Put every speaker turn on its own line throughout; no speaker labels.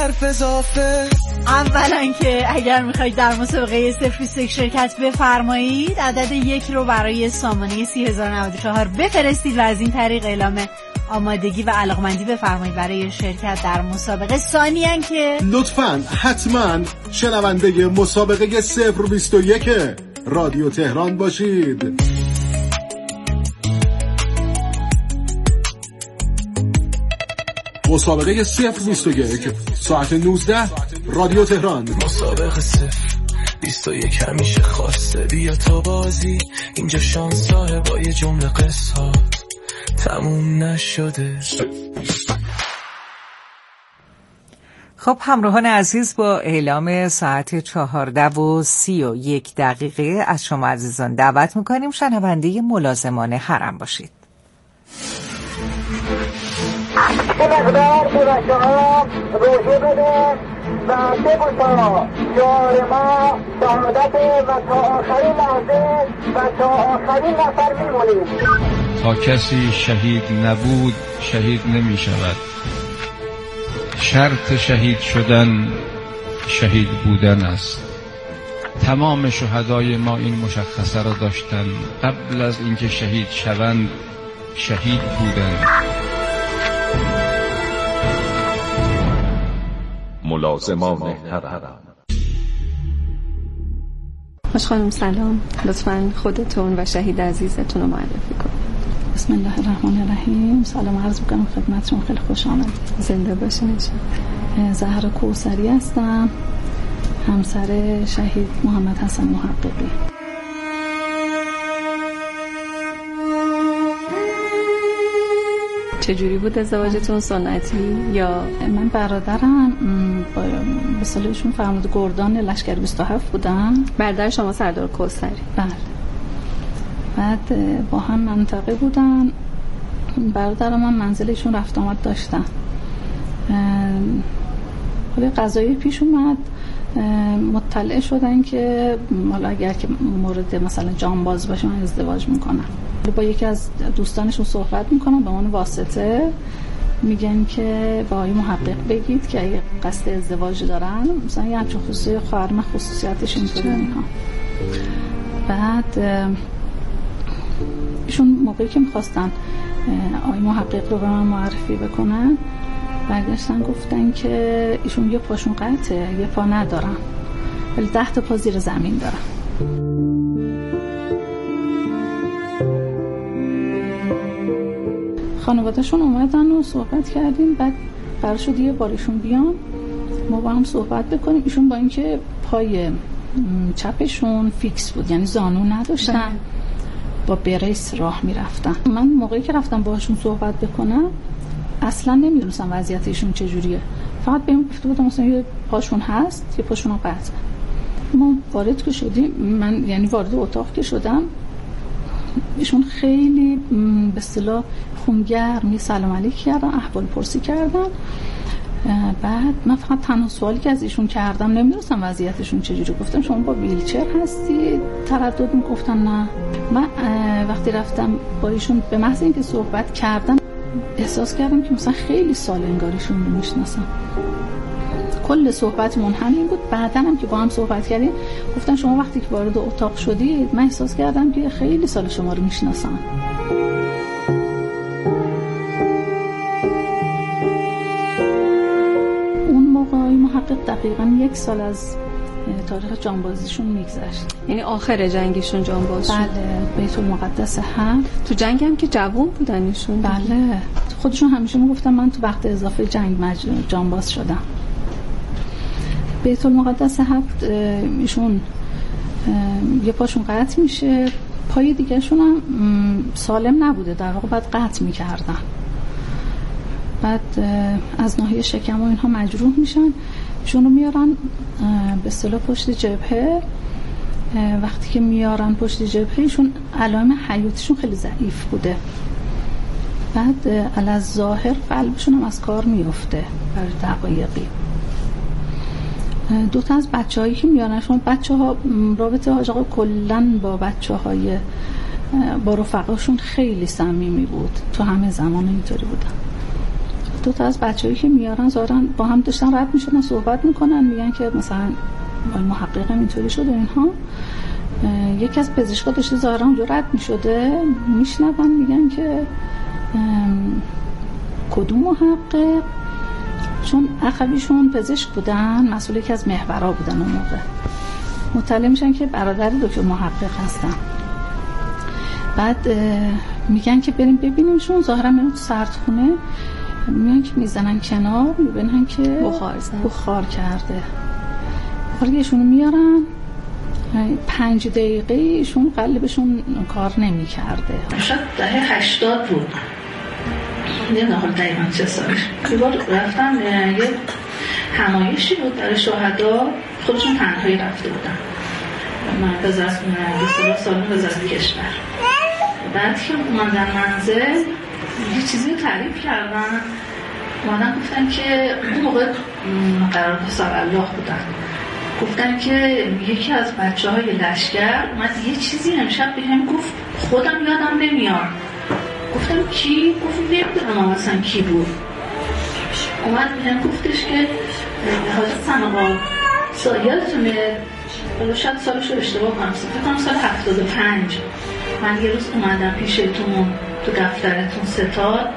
حرف اضافه.
اولا که اگر میخواید در مسابقه 021 شرکت بفرمایید عدد 1 رو برای سامانه 3094 بفرستید و از این طریق اعلام آمادگی و علاقمندی بفرمایید برای شرکت در مسابقه. ثانیاً که
لطفاً حتماً شنونده مسابقه 021 رادیو تهران باشید. مسابقه 021 ساعت 19 رادیو تهران.
مسابقه 021 همیشه خواسته بیا تا بازی، اینجا شانس صاحبای جمله قصات تموم نشده.
خب همراهان عزیز، با اعلام ساعت 14:31 از شما عزیزان دعوت میکنیم شنونده ملازمان حرم باشید.
این مقدار که بچه ها روژه بده و بگوشا شعار ما شهادت و تا آخرین لحظه و تا آخرین نفر میمونیم.
تا کسی شهید نبود شهید نمی شود. شرط شهید شدن شهید بودن است. تمام شهدای ما این مشخصه را داشتند، قبل از اینکه شهید شوند شهید بودند.
ملازمان حرم.
خوش خانم سلام، لطفاً خودتون و شهید عزیزتون رو معرفی کنید.
بسم الله الرحمن الرحیم. سلام عرض می‌کنم خدمتتون، خیلی خوش آمدید.
زنده باشین.
زهرا کوثری هستم، همسر شهید محمد حسن محققی.
چجوری بود ازدواجتون؟ سنتی یا؟
من برادرم به سالشون فرمود گردان لشکر 27 بودن.
برادر شما سردار کوثری؟
بله. بعد با هم منطقه بودن. برادرم هم منزلشون رفت آمد داشتن. خیلی قضایی پیش اومد، مطلع شدن که حالا اگر که مورد مثلا جانباز باشه من ازدواج میکنم. با یکی از دوستانشون صحبت میکنم، به عنوان واسطه میگن که با آقای محقق بگید که اگه قصد ازدواج دارن مثلا یه همچون خصوصی خواهرم خصوصیاتش اینطوری اینها. بعد ایشون موقعی که میخواستن آقای محقق رو به من معرفی بکنن برگشتن گفتن که ایشون یه پاشون قطعه، یه پا ندارن ولی 10 تا پا زیر زمین دارن. خانواده‌شون اومدن و صحبت کردیم، بعد قرار شد یه بارشون بیان ما با هم صحبت بکنیم. ایشون با اینکه پای چپشون فیکس بود یعنی زانو نداشتن با بریس راه میرفتن. من موقعی که رفتم باهاشون صحبت بکنم اصلا نمیدونستم وضعیت ایشون چجوریه، فقط بهم گفته بودم مثلا یه پاشون هست یه پاشون رو قطع. ما وارد که شدیم، من یعنی وارد اتاق که شدم ایشون خیلی به اصطلاح خونگرم سلام علیک کردن، احوال پرسی کردن. بعد من فقط تنها سوالی که از ایشون کردم نمیدونستم وضعیتشون چجوری، گفتم شما با ویلچر هستی؟ تردد میگفتن نه. من وقتی رفتم با ایشون به محض اینکه صحبت کردم احساس کردم که مثلا خیلی سال انگاریشون رو میشناسم. کل صحبتمون همین بود. بعداً هم که با هم صحبت کردیم گفتن شما وقتی که وارد اتاق شدید من احساس کردم که خیلی سال شما رو میشناسم. اون موقع محقق دقیقاً 1 سال از تاریخ جانبازیشون میگذشت،
یعنی آخر جنگشون جانباز شد.
بله، بیت المقدس 7.
تو جنگ هم که جوان بودن ایشون.
بله، خودشون همیشه میگفتن من تو وقت اضافه جنگ جانباز شدم. بیت المقدس 7 ایشون یه پاشون قطع میشه، پای دیگه شون هم سالم نبوده، در واقع باید قطع میکردن. بعد از ناحیه شکم و اینها مجروح میشن، ایشون رو میارن به اصطلاح پشت جبهه. وقتی که میارن پشت جبهه ایشون علائم حیاتیشون خیلی ضعیف بوده. بعد علاوه قلبشون هم از کار میفته برای دقایقی. 2 تا از بچه‌هایی که میارن، شما بچه‌ها رابطه حاج آقا کلاً با بچه‌های با رفقاشون خیلی صمیمی بود، تو همه زمان اینطوری بودن. دو تا از بچه‌هایی که میارن ظاهراً با هم داشتن رد میشدن صحبت میکنن، میگن که مثلا محقق اینطوری شده اینها. یکی از پزشکا داشته ظاهراً اونجا رد میشده، میشنون میگن که کدوم محقق، چون اخویشون پزشک بودن، مسئول یکی از محورا بودن اون موقع، مطلع میشن که برادر دکتر محقق هستن. بعد میگن که بریم ببینیمشون. ظاهرا میرن تو سردخونه، میان که میزنن کنار، میبینن که بخار کرده. حالا ایشونو میارن، 5 دقیقه ایشون قلبشون کار نمیکرده.
شاید دهه 80 بود، نمیدونم حالا دقیقاً چه سالش. یه بار رفتم یه همایشی بود برای شهدا، خودشون تنهایی رفته بودن مرکز از سالن وزارت کشور. بعد که اومدن منزل یه چیزی رو تعریف کردن، اومدن گفتن که اون موقع قرار پسر الله بودن، گفتن که یکی از بچه‌های لشکر اومد یه چیزی امشب بهم گفت، خودم یادم نمیاد. گفتم کی؟ گفت نمیدونم مثلا کی بود. اومد بهم گفتش که حاجی سنقا یادتونه، شاید سالش رو اشتباه کنم، فکر کنم سال 75 من یه روز اومدم پیشتون تو دفترتون ستاد،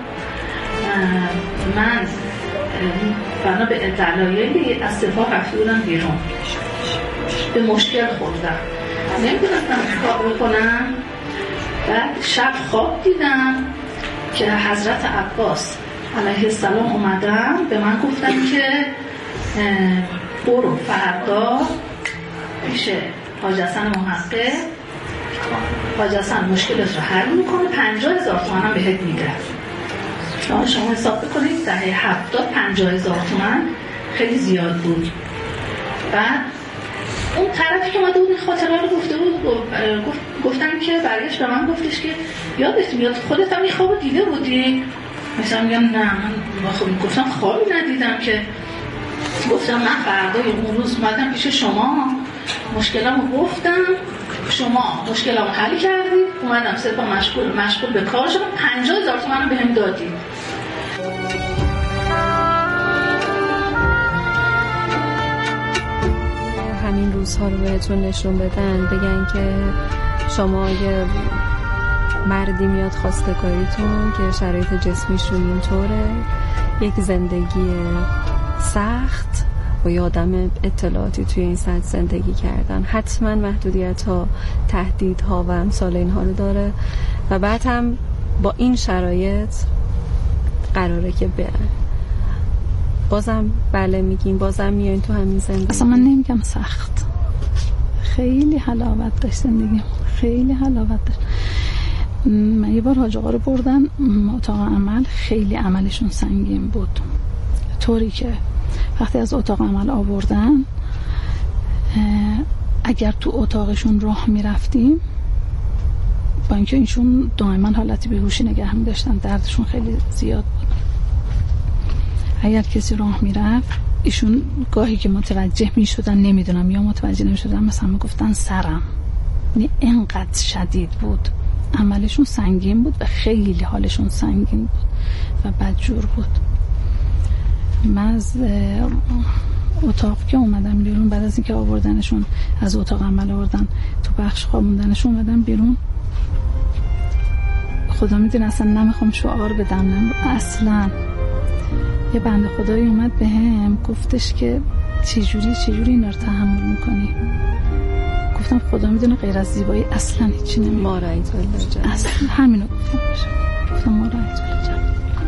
من بنا به دلایلی از سپاه رفته بودم بیرون، به مشکل خوردم، نمیدونستم کار بکنم. بعد شب خواب دیدم که حضرت عباس علیه السلام اومدن به من گفتن که برو فردا پیش حاج حسن محقق، حاج حسن مشکلت رو حل میکنه، 50,000 تومان هم بهت میده. شما حساب بکنید دهه 70 50,000 تومان خیلی زیاد بود. بعد اون طرفی که اومده بود این خاطره رو گفته بود، گفتن که برگشت به من گفتش که یادت میاد خودت هم این خواب دیده بودی؟ مثلا میگم نه من گفتم خوابی ندیدم که. گفتم من فردا اون روز اومدم پیش شما، مشکلمو گفتم، شما مشکلمو حل کردید، اومدم سپاه مشغول به کار شدم، 50,000 تومان بهم دادید.
همین روزها رو بهتون نشون بدن، بگن که شما یه مردی میاد خواستگاریتون که شرایط جسمیشون اینطوره، یک زندگی سخت و یه آدم اطلاعاتی توی این سطح زندگی کردن، حتما محدودیت ها، تهدید ها و امثال اینها رو داره و بعد هم با این شرایط قراره که برن. بازم بله میگین، بازم میایین تو همین زندگی.
اصلا من نمیگم سخت، خیلی حلاوت داشت زندگی، خیلی حلاوت داشت. من یه بار حاج آقا رو بردن اتاق عمل، خیلی عملشون سنگین بود، طوری که وقتی از اتاق عمل آوردن اگر تو اتاقشون راه میرفتیم، با اینکه اینشون دائما حالت بیهوشی نگه می‌داشتن، دردشون خیلی زیاد بود، اگر کسی راه میرفت ایشون گاهی که متوجه میشدن، نمیدونم یا متوجه نمیشدن، مثلا میگفتن سرم، یعنی اینقدر شدید بود، عملشون سنگین بود و خیلی حالشون سنگین بود و بدجور بود. من از اتاق که اومدم بیرون، بعد از اینکه آوردنشون از اتاق عمل آوردن تو بخش خوابوندنشون، اومدم بیرون، خدا میدونه اصلا نمیخوام شعار بدم، اصلا یه بنده خدایی اومد به هم گفتش که چجوری اینا رو تحمل میکنی؟ گفتم خدا میدونه غیر از زیبایی اصلا هیچی نمیدونه.
ما رأیت الله جان،
اصلا همینو گفتم ما رأیت الله جان.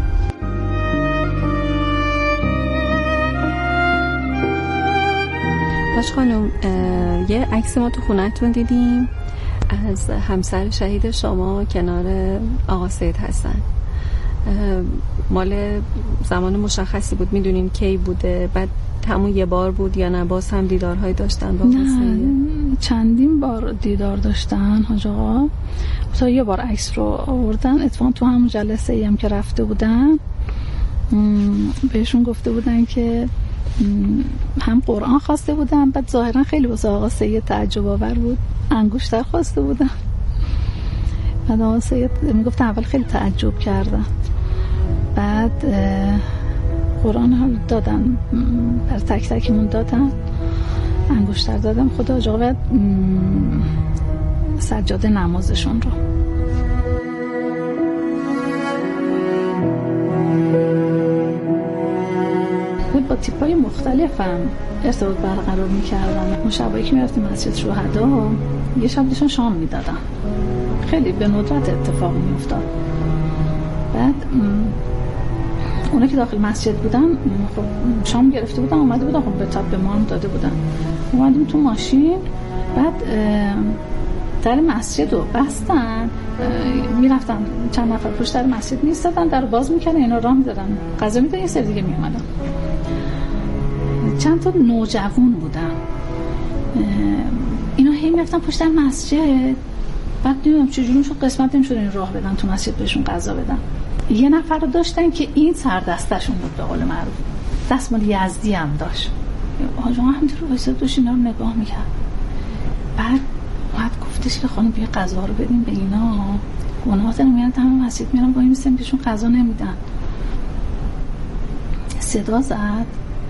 باش خانم، یه عکس ما تو خونه‌تون دیدیم از همسر شهید شما کنار آقا سید حسن، مال زمان مشخصی بود، میدونین کی بوده؟ بعد همون یه بار بود یا نه باز هم دیدارهای داشتن با
نه، چندین بار دیدار داشتن حاج آقا، تا یه بار عکس رو آوردن. اتفاقا تو همون جلسه ای هم که رفته بودن بهشون گفته بودن که هم قرآن خواسته بودن، بعد ظاهرا خیلی واسه آقا سید تعجب آور بود، انگشتر خواسته بودن. بعد آقا سید میگفت اول خیلی تعجب کردن، بعد قرآن حال دادن بر تک تکمون دادن، انگشتر دادم. خدا آجا باید سجاده نمازشون رو با تیپای مختلفم ارتباط برقرار میکردم. ما شبایی که میرفتیم مسجد شهدا یه شب دیشان شام میدادم، خیلی به ندرت اتفاق میافتاد. بعد اونا که داخل مسجد بودن خب شام گرفته بودن اومده بودن، خب به تاب به ما هم داده بودن. اومدیم تو ماشین، بعد در مسجد رو بستن، میرفتن چند نفر پشت در مسجد میستادن، در باز میکنن، اینا راه میدادن غذا میدادن، یه سر دیگه میومدن. چند تا نوجوان بودن، اینا هی میرفتن پشت در مسجد. بعد نمیدونم چجوریشون قسمت نمیشد این راه بدن تو مسجد بهشون غذا بدن. یه نفر رو داشتن که این سردستشون بود به قول معروف، دستمال یزدی هم داشت. آجا همینطور وایساد داشت اینا رو نگاه میکرد. بعد گفتش که خانم بیا غذا رو بدیم به اینا. اونا تا میرن همه مسجد میرن با این میسن بهشون غذا نمیدن. صدا زد،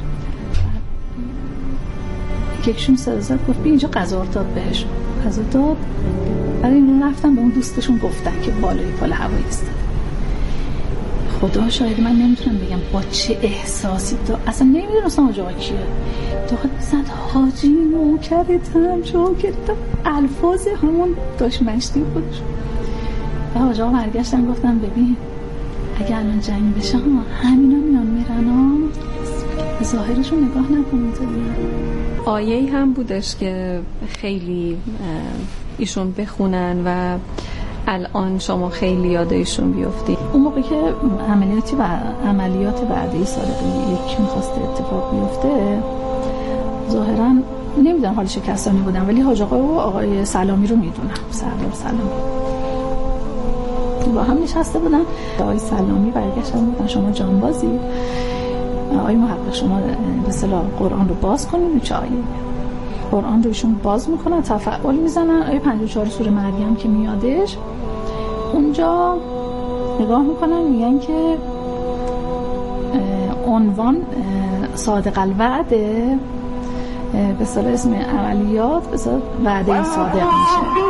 یکیشون صدا زد گفت بیا اینجا غذا رو داد بهش، غذا داد. بعد اینا رفتن به اون دوستشون گفتن که بالای پال هوایی ایستاده. خدا شاید من نمیتونم بگم با چه احساسی اصلا نمیدونستم آجا کیه. داخل زد حاجی نوکرتم شاکرتم، الفاظ همون داشت مشتی خودش. و آجا برگشتن گفتم ببین اگه الان جنگ بشه همینا میان میرن به ظاهرشون نگاه نکنید.
آیه‌ای هم بودش که خیلی ایشون بخونن و الان شما خیلی یاد ایشون بیفتی.
اون موقع که عملیات بعدی سال 2001 میخواست اتفاق بیفته، ظاهرا نمیدونم حال چه کسانی بودن، ولی حاج آقا و آقای سلامی رو میدونم، سردار سلامی با هم نشسته بودن. آقای سلامی برگشتن گفتن شما جانبازی، آقای محقق شما به اصطلاح قرآن رو باز کنید. چه آیه قرآن رو ایشون باز میکنن، تفعال میزنن، آیه 54 سوره مریم که میادش اونجا نگاه میکنن، میگن که عنوان صادق الوعده به اصطلاح اسم عملیات به اصطلاح وعده صادق میشه.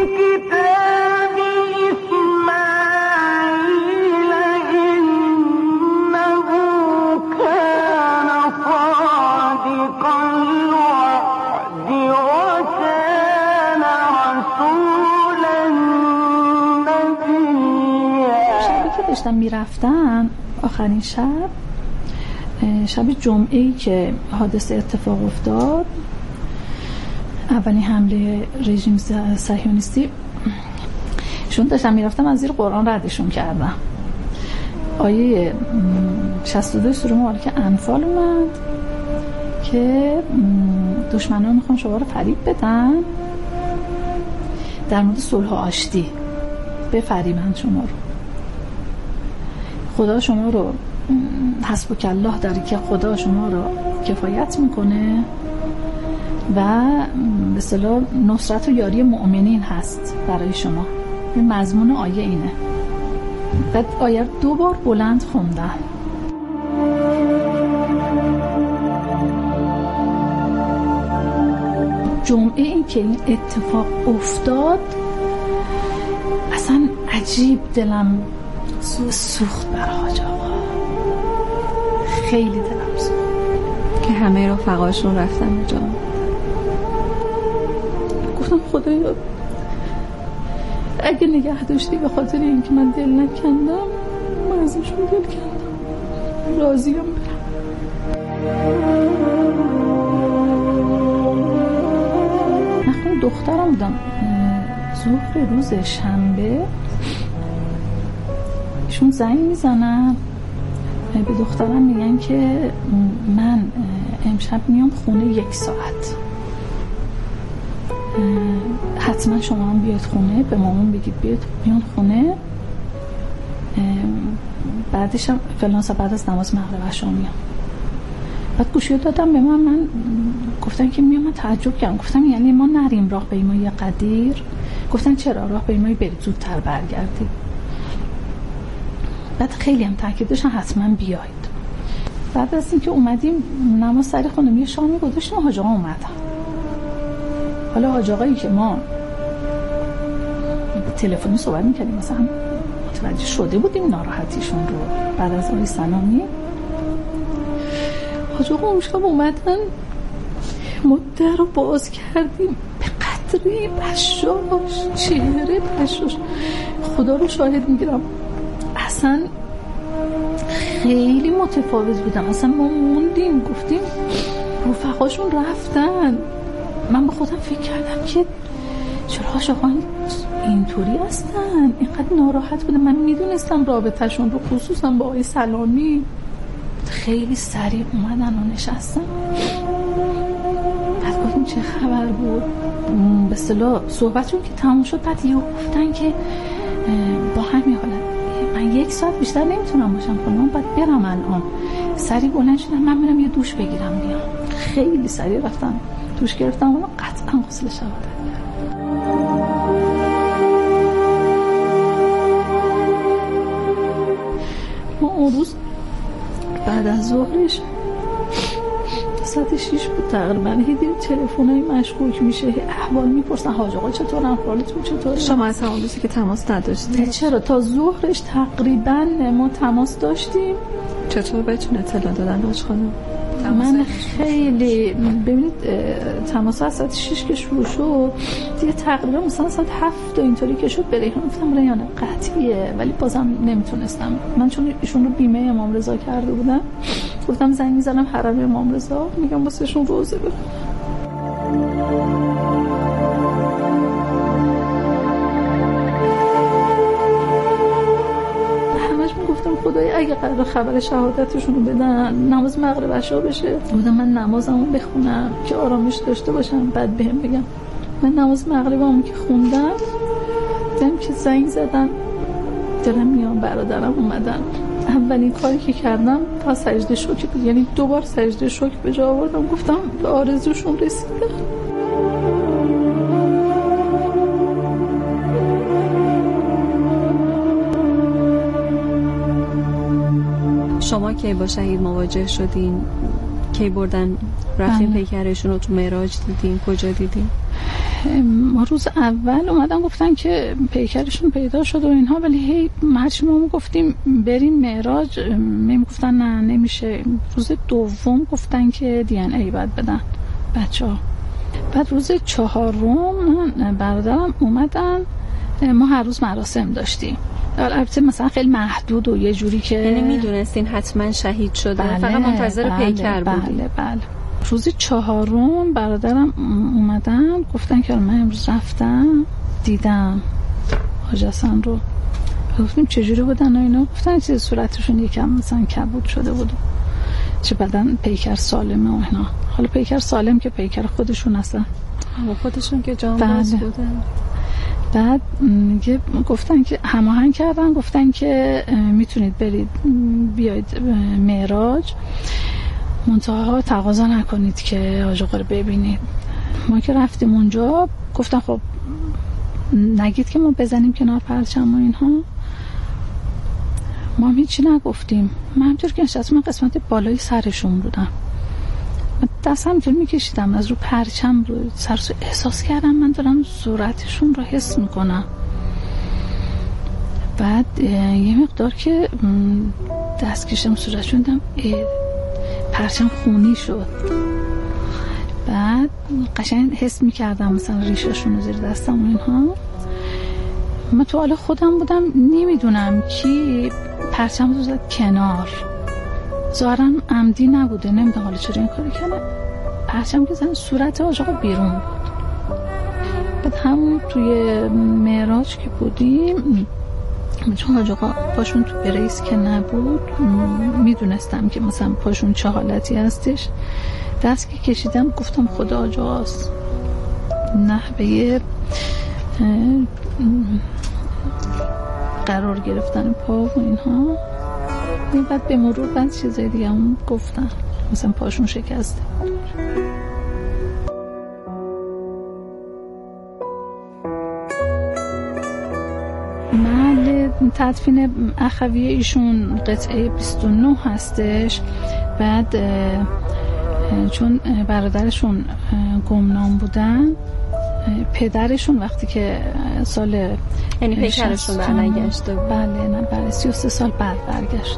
داشتن میرفتن آخرین شب جمعه‌ای که حادثه اتفاق افتاد، اولین حمله رژیم صهیونیستی، شون داشتن میرفتن از زیر قرآن ردشون کردن. آیه 62 سوره مبارکه انفال اومد که دشمنان میخوان شما رو فریب بدن در مورد صلح و آشتی، بفریبن شما رو. خدا شما رو حسبک الله داری که خدا شما رو کفایت میکنه و به اصطلاح نصرت و یاری مؤمنین هست برای شما. این مضمون آیه اینه. بعد آیه 2 بار بلند خوندن. جمعه این که این اتفاق افتاد اصلا عجیب دلم سوخت برای حاج آقا، خیلی دلم سوخت
که همه رفقاشون رفتن اونجا.
گفتم خدایا اگه نگه داشتی به خاطر اینکه من دل نکندم، من ازشون دل کندم، راضیم برم. نخون دخترم بودم ظهر روز شنبه، ایشون زنگ میزنن به دخترم میگن که من امشب میام خونه 1 ساعت، حتما شما هم بیاید خونه، به مامان بگید بیاید میان خونه، بعدش هم فلان ساعت بعد از نماز مغرب عشا میام. بعد گوشی دادم به من گفتن که میام. من تعجب کردم، گفتم یعنی ما نریم راهپیمایی قدیر؟ گفتن چرا؟ راهپیمایی برید زودتر برگردید. بعد خیلی هم تاکید داشتن حتما بیاید. بعد از اینکه اومدیم نماز سر خانم یه شامی گذاشتیم حاج آقا اومدن. حالا حاج آقایی که ما تلفنی صحبت می‌کردیم مثلا متوجه شده بودیم ناراحتیشون رو، بعد از اون سلامی حاج آقا اون شب اومدن ما در رو باز کردیم به قدری بشاش، چهره بشاش خدا رو شاهد میگیرم اصلا خیلی متفاوت بودم. اصلا ما موندیم گفتیم رفقاشون رفتن. من به خودم فکر کردم که چرا حاج آقا اینطوری هستن، اینقدر ناراحت بودم. من میدونستم رابطهشون رو خصوصا با آقای سلامی. خیلی سریع اومدن و نشستن. بعد گفتیم چه خبر بود، به اصطلاح صحبتشون که تموم شد بعد یه گفتن که با همین حالت من 1 ساعت بیشتر نمیتونم باشم خونم، باید برم الان. سریع بلند شدم من برم یه دوش بگیرم بیام. خیلی سریع رفتم دوش گرفتم و قطعا غسل شهادت. ما اون روز بعد از ظهرش ساعت 6 بود تقریبا هی دید تلفنای مشکوک میشه، احوال میپرسن حاج آقا چطور، احوالتون چطور.
شما از همون روزی که تماس نداشتید؟
چرا تا ظهرش تقریبا ما تماس داشتیم.
چطور بهتون اطلاع دادن حاج خانم؟
من خیلی ببینید تماس از ساعت 6 که شروع شد دیگه تقریبا مثلا ساعت 7 اینطوری که شد به ریحان گفتم ریحان قطعیه، ولی بازم نمیتونستم. من چون ایشون رو بیمه امام رضا کرده بودم گفتم زنگ میزنم حرم امام رضا میگم واسهشون روزه بخونم. گفتم خدای اگه قرار خبر شهادتشون رو بدن نماز مغرب عشا بشه، بودم من نمازمو بخونم که آرامش داشته باشم بعد بهم بگم. من نماز مغربمو که خوندم دیدم که زنگ زدن دارم میام برادرم اومدن. اولین کاری که کردم تا سجده شکر بود، یعنی 2 بار سجده شکر به جا آوردم، گفتم به آرزوشون رسیدم.
شما کی با شهید مواجه شدین؟ کی بردن رفتین پیکرشون رو تو معراج دیدین؟ کجا دیدین؟
ما روز اول اومدن گفتن که پیکرشون پیدا شد و اینها، ولی هی هرچی ما گفتیم بریم معراج میگفتن نه نمیشه. روز دوم گفتن که دی ان ای باید بدن بچه‌ها. بعد روز 4 برادرم اومدن، ما هر روز مراسم داشتیم، البته مثلا خیلی محدود و یه جوری که
یعنی میدونستین حتما شهید شده، بله، فقط منتظر پیکر بودین.
بله. روز 4 برادرم اومدن گفتن که من امروز رفتم دیدم حاج حسن رو. گفتیم چجوری بودن و اینا، گفتن چیز صورتشون یکم مثلا کبود شده بود، چه بدن پیکر سالمه و اینا. حالا پیکر سالم که پیکر خودشون هستن،
اما خودشون که جان باز بودن.
بعد گفتن که هماهنگ کردن، گفتن که میتونید برید بیاید معراج، منتها تقاضا نکنید که حاج آقا رو ببینید. ما که رفتیم اونجا گفتن خب نگید که ما بزنیم کنار پرچم و اینها. ما هم هیچی نگفتیم. من همطور که نشستم من قسمت بالای سرشون بودم، دست همینطور میکشیدم از رو پرچم رو سرسو احساس کردم من دارم صورتشون رو حس میکنم. بعد یه مقدار که دست کشیدم صورتشون دیدم پرچم خونی شد. بعد قشنگ حس میکردم مثلا ریششون رو زیر دستم و اینها. من تو حال خودم بودم نمیدونم کی پرچم رو زد کنار، ظاهراً عمدی نبوده، نمیدونم حالا چرا این کاری کردم. پرچم که زن صورت حاج آقا بیرون بود. بعد همون توی معراج که بودیم چون حاج آقا پاشون تو بریس که نبود میدونستم که مثلا پاشون چه حالتی هستش. دست که کشیدم گفتم خدا حاج آقاست، نحوه قرار گرفتن پا و اینها. بعد به مرور بعد چیزای دیگه هم گفتن مثلا پاشون شکسته. محل تدفین اخوی ایشون قطعه 29 هستش. بعد چون برادرشون گمنام بودن، پدرشون وقتی که سال
یعنی پیکرشون برنگشته،
بله 33 سال بعد برگشت،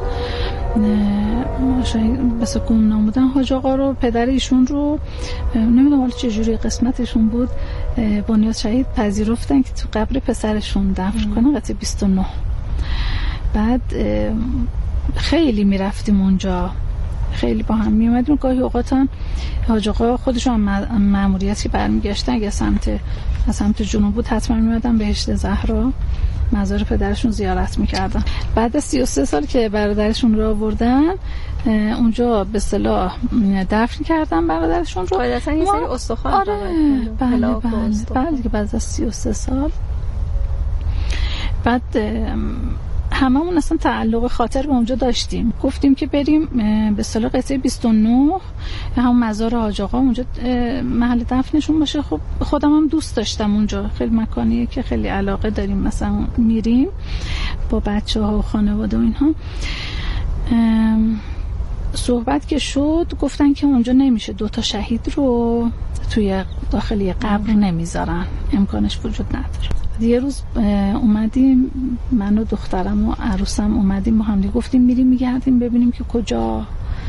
بس گمنام بودن. حاج آقا رو، پدر ایشون رو، نمیدونم حالا چجوری قسمتشون بود، بنیاد شهید پذیرفتن که تو قبر پسرشون دفن کنن قطعه 29. بعد خیلی میرفتیم اونجا، خیلی با هم می اومدیم. گاهی اوقات هم حاج آقا خودشون مأموریتی برمیگشتن، اگه از سمت جنوب بود حتما می اومدن بهشت زهرا مزار پدرشون زیارت میکردن. بعد از 33 سال که برادرشون رو آوردن اونجا به اصطلاح دفن کردن برادرشون رو.
قاعدتا یه سری استخوان.
آره بله که بعد از 33 سال بعد هممون اصلا تعلق خاطر به اونجا داشتیم. گفتیم که بریم به اصطلاح قطعه 29 همون مزار حاج آقا اونجا محل دفنشون باشه. خب خودم هم دوست داشتم اونجا، خیلی مکانیه که خیلی علاقه داریم، مثلا میریم با بچه‌ها و خانواده و اینها. صحبت که شد گفتن که اونجا نمیشه 2 شهید رو توی داخلی قبر نمیذارن، امکانش وجود نداره. یه روز اومدیم، من و دخترم و عروسم اومدیم با هم دیگه گفتیم میریم میگردیم ببینیم که کجا،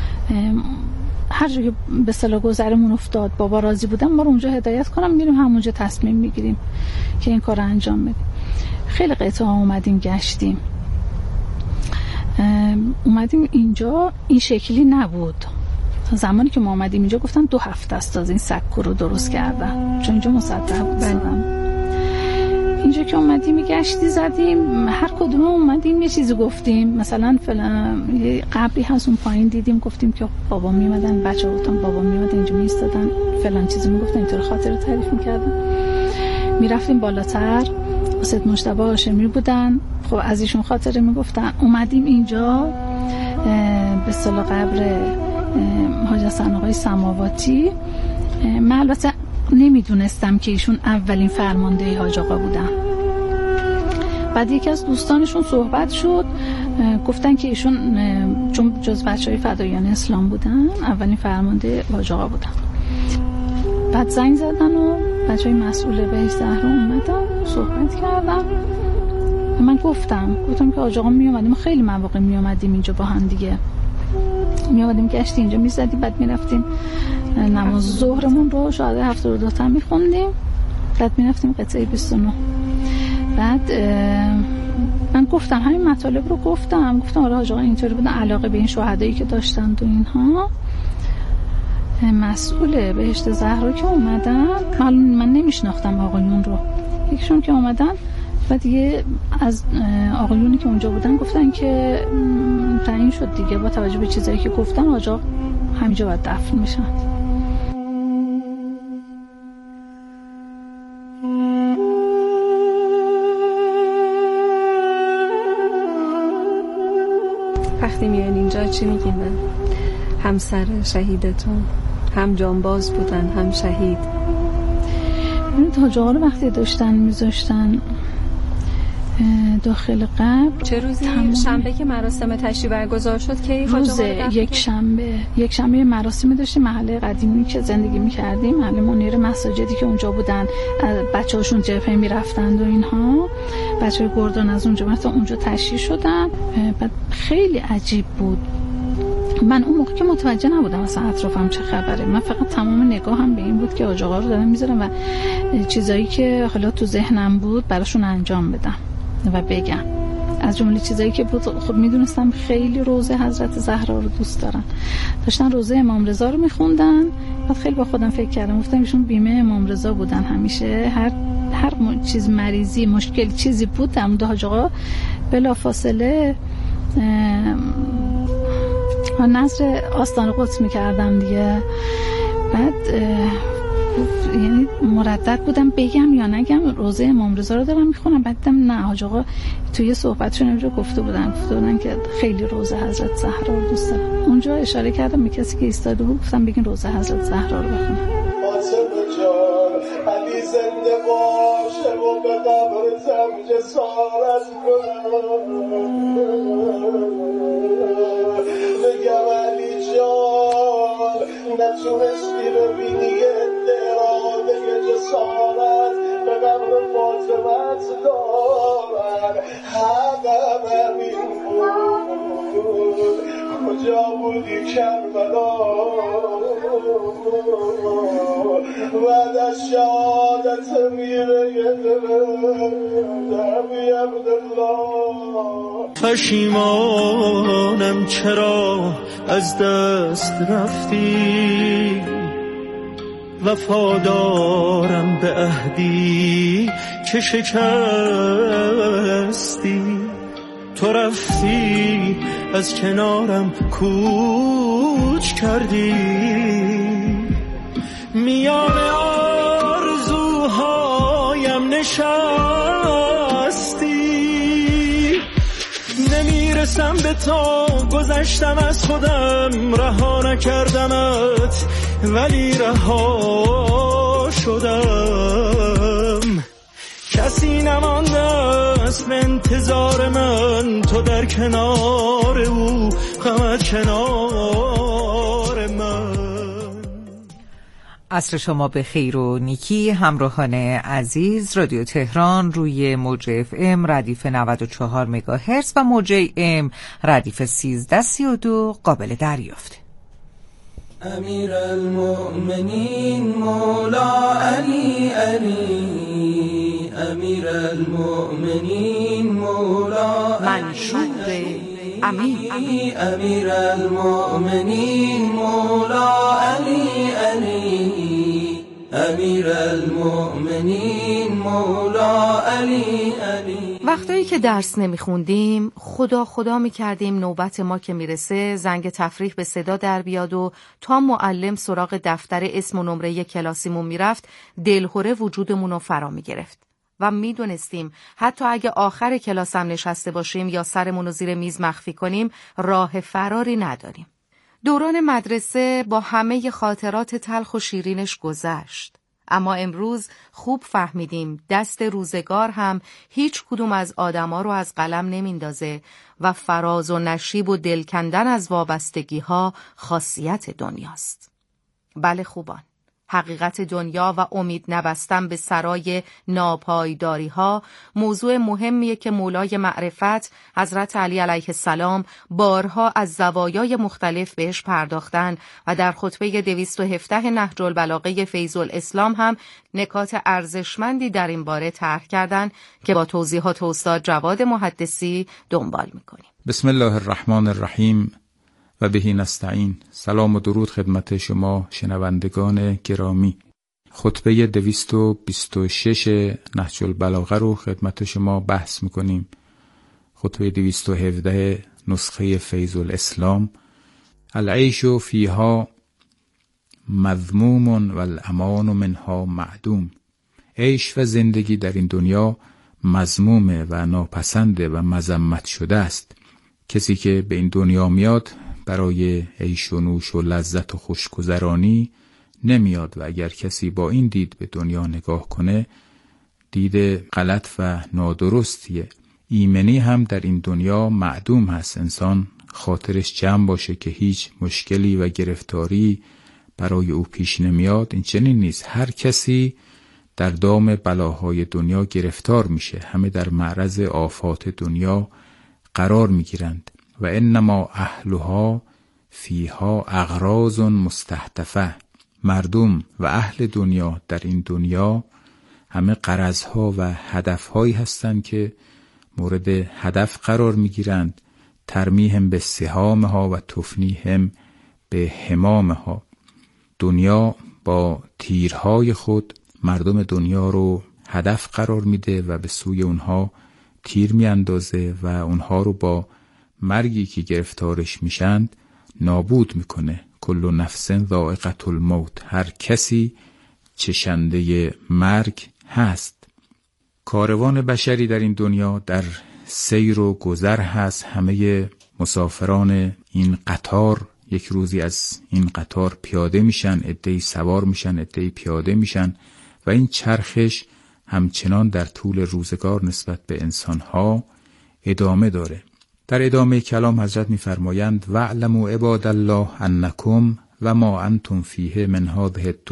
هر جا که به اصطلاح گذرمون افتاد بابا راضی بودن ما رو اونجا هدایت کنم، میریم همونجا تصمیم میگیریم که این کار رو انجام بدیم. خیلی قطعه اومدیم گشتیم، اومدیم اینجا این شکلی نبود. زمانی که ما اومدیم اینجا گفتن 2 هفته است از این سکو رو درست کردن، چون اینجا مسطح بود. اینجا که اومدیم گشتی زدیم، هر کدوم اومدیم یه چیزی گفتیم. مثلا فلان یه قبری هست اون پایین دیدیم، گفتیم که بابا میمدن، بچه‌ها گفتن بابا میمدن اینجا میستادن، فلان چیزی میگفتن، اینطور خاطره تعریف میکردن. میرفتیم بالاتر، سید مجتبی هاشمی بودن، خب از ایشون خاطره میگفتن. اومدیم اینجا به اصطلاح قبر حاج حسن آقای سماواتی. من البته نمیدونستم که ایشون اولین فرمانده حاج آقا بودن. بعد یکی از دوستانشون صحبت شد، گفتن که ایشون چون جز بچهای فدایان اسلام بودن اولین فرمانده حاج آقا بودن. بعد زنگ زدن و بچهای مسئول بهشت زهرا اومدن صحبت کردن. من گفتم که حاج آقا می اومدیم، خیلی مواقع می اومدیم اینجا با هم دیگه، می اومدیم گشت اینجا می زدیم، بعد می رفتیم نماز ظهرمون رو شاید 72 تا می خوندیم، بعد می رفتیم قطعه 29. بعد من گفتم همین مطالب رو گفتم آره حاج آقا اینطوری بودن، علاقه به این شهدایی که داشتن و اینها. مسئول بهشت زهرا که اومدن، من نمیشناختم آقایون رو، یکیشون که اومدن بعد دیگه از آقایونی که اونجا بودن گفتن که تعیین شد دیگه با توجه به چیزایی که گفتن حاج آقا همینجا باید دفن میشن.
وقتی میان اینجا چی میگین؟ همسر شهیدتون هم جانباز بودن هم شهید.
حاج آقا رو وقتی داشتن میذاشتن داخل قبر،
چه روزی؟ شنبه که مراسم تشییع برگزار شد که
روز یک شنبه مراسمی داشتیم محله قدیمی که زندگی میکردیم، محله منیر مساجدی که اونجا بودن، بچه‌هاشون جبهه میرفتند و اینها، بچه‌های گردان از اونجا مثلا اونجا تشییع شدن. بعد خیلی عجیب بود، من اون موقع که متوجه نبودم مثلا اطرافم چه خبره، من فقط تمام نگاهم به این بود که حاج آقا رو دارم میذارم و چیزایی که حالا تو ذهنم بود براشون انجام بدم و بگم. از جمله چیزایی که بود، خب میدونستم خیلی روزه حضرت زهرا رو دوست دارن، داشتن روزه امام رضا رو میخوندن. بعد خیلی با خودم فکر کردم، گفتم ایشون بیمه امام رضا بودن، همیشه هر چیز مریضی مشکل چیزی بود در مورد حاج آقا بلافاصله نظر آستان قدس میکردم دیگه. بعد یعنی مردد بودم بگم یا نگم روزه امام رضا رو دارم میخونم. بعد دیدم نه حاج آقا توی صحبتشون اونجا گفته بودن که خیلی روزه حضرت زهرا رو دوست دارم. اونجا اشاره کردم به کسی که ایستاده بود، گفتم بگین روزه حضرت زهرا رو بخونم.
فاطمه جان علی زنده باشه و به قبرتم جسارت کنم، بگم علی جان نتونستی ببینی اراده جسارت به قبر فاطمت دارن، همه ببین بود کجا بودی کربلا، بعد از شهادت میره دمی عبدالله.
پشیمانم چرا از دست رفتی، وفادارم به عهدی که شکستی، تو رفتی از کنارم کوچ کردی، میان آرزوهایم نشستی، نمیرسم به تو گذشتم از خودم، رها نکردمت ولی رها شدم، کسی نمانده است به انتظار من، تو در کنار او غمت کنار من.
عصر شما به خیر و نیکی همراهان عزیز. رادیو تهران روی موج FM ردیف 94 مگاهرتز و موج AM ردیف 1332 قابل دریافته.
امیر المؤمنین مولا علی علی، امیر المؤمنین مولا
منشور امیر،
امیر المؤمنین مولا علی علی، امیر المؤمنین مولا علی علی.
وقتایی که درس نمیخوندیم خدا میکردیم نوبت ما که میرسه زنگ تفریح به صدا در بیاد و تا معلم سراغ دفتر اسم و نمره کلاسیمون میرفت دلهره وجودمون رو فرا میگرفت و میدونستیم حتی اگه آخر کلاس هم نشسته باشیم یا سرمون رو زیر میز مخفی کنیم راه فراری نداریم. دوران مدرسه با همه خاطرات تلخ و شیرینش گذشت، اما امروز خوب فهمیدیم دست روزگار هم هیچ کدوم از آدما رو از قلم نمیندازه و فراز و نشیب و دل کندن از وابستگی ها خاصیت دنیاست. بله خوبان، حقیقت دنیا و امید نبستن به سرای ناپایداری ها موضوع مهمیه که مولای معرفت حضرت علی علیه السلام بارها از زوایای مختلف بهش پرداختن و در خطبه 217 نهج البلاغه فیض الاسلام هم نکات ارزشمندی در این باره طرح کردن که با توضیحات استاد جواد محدثی دنبال میکنیم.
بسم الله الرحمن الرحیم و بهی نستعین. سلام و درود خدمت شما شنوندگان گرامی. خطبه 226 نهج البلاغه رو خدمت شما بحث میکنیم. خطبه 217 نسخه فیض الاسلام. العیش فیها مذموم و الامان منها معدوم. عیش و زندگی در این دنیا مذمومه و ناپسنده و مذمت شده است. کسی که به این دنیا میاد برای عیش و نوش و لذت و خوشگذرانی نمیاد و اگر کسی با این دید به دنیا نگاه کنه دید غلط و نادرستیه. ایمنی هم در این دنیا معدوم هست. انسان خاطرش جمع باشه که هیچ مشکلی و گرفتاری برای او پیش نمیاد، این چنین نیست. هر کسی در دام بلاهای دنیا گرفتار میشه، همه در معرض آفات دنیا قرار میگیرند. و انما اهلها فیها اغراض مستهدفه. مردم و اهل دنیا در این دنیا همه غرضها و هدفهایی هستند که مورد هدف قرار میگیرند. ترمیهم به سهامها و تفنیهم به همامها. دنیا با تیرهای خود مردم دنیا رو هدف قرار میده و به سوی اونها تیر میاندازه و اونها رو با مرگی که گرفتارش میشند نابود میکنه. کل نفس ذائقة الموت. هر کسی
چشنده مرگ هست. کاروان بشری در این دنیا در سیر و گذر هست. همه مسافران این قطار یک روزی از این قطار پیاده میشن، عده‌ای سوار میشن، عده‌ای پیاده میشن و این چرخش همچنان در طول روزگار نسبت به انسانها ادامه داره. در ادامه کلام حضرت میفرمایند: وَاعْلَمُوا عِبَادَ اللَّهِ أَنَّكُمْ وَمَا أَنْتُمْ فِيهِ مِنْ هَٰذِهِ